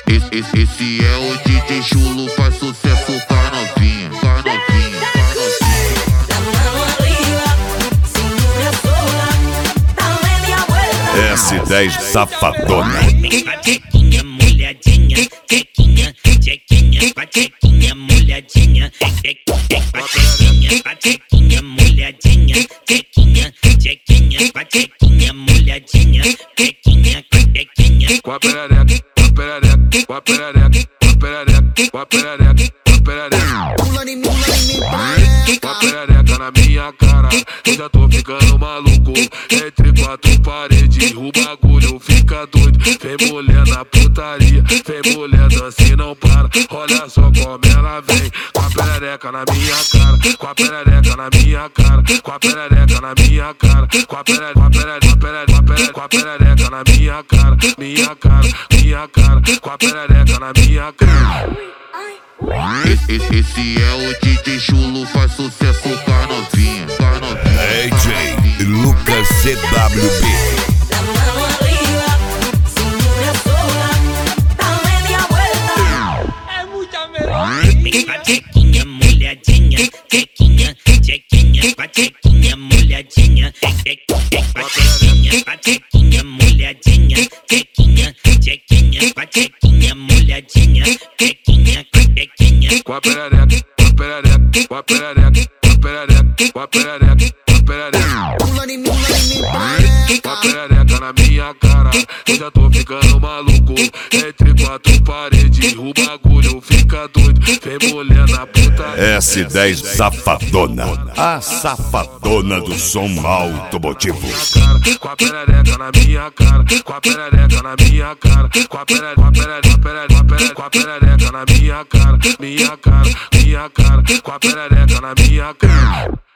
Esse é o DJ Chulo, faz sucesso com a novinha, com a novinha, com a novinha. La mano arriba, cintura sola, dale a vuelta. S10 Safadona. Paquequinha molhadinha, quequinha, chequinha, paquequinha molhadinha, paquequinha, paquequinha molhadinha, quequinha, chequinha, paquequinha molhadinha, quequinha, quequinha. Com a perereca, com a perereca, com a perereca, com a perereca, com a perereca, com a perereca. Pula em mim, Com a perereca na minha cara, eu já tô ficando maluco. Entre quatro paredes, o bagulho fica doido. Vem mulher na putaria, vem mulher dança e não para. Olha só como ela vem, com a perereca na minha cara, com a perereca na minha cara, com a perereca na minha cara, com a perereca, com a perereca, com a perereca na minha cara, minha cara, minha cara, com a perereca na minha cara. Esse é o DJ Chulo, faz sucesso com a novinha, com a novinha. DJ Lucas CWB. La mano arriba, cintura sola, dale a vuelta. Paquequinha molhadinha, quequinha, chequinha, paquequinha molhadinha, paquequinha, paquequinha molhadinha, quequinha, chequinha, paquequinha molhadinha, quequinha, quequinha. Com a perereca, com a perereca, com a perereca, com a perereca, com a perereca, com a perereca. pula em mim, Com a perereca na minha cara, eu já tô ficando maluco. Entre quatro paredes, o bagulho fica doido. Vem mulher na putaria. S10 Safadona. A safadona do som automotivo. Com a perereca na minha cara, com a perereca na minha cara, com a perereca, com a perereca, com a perereca na minha cara, minha cara, minha cara, com a perereca na minha cara.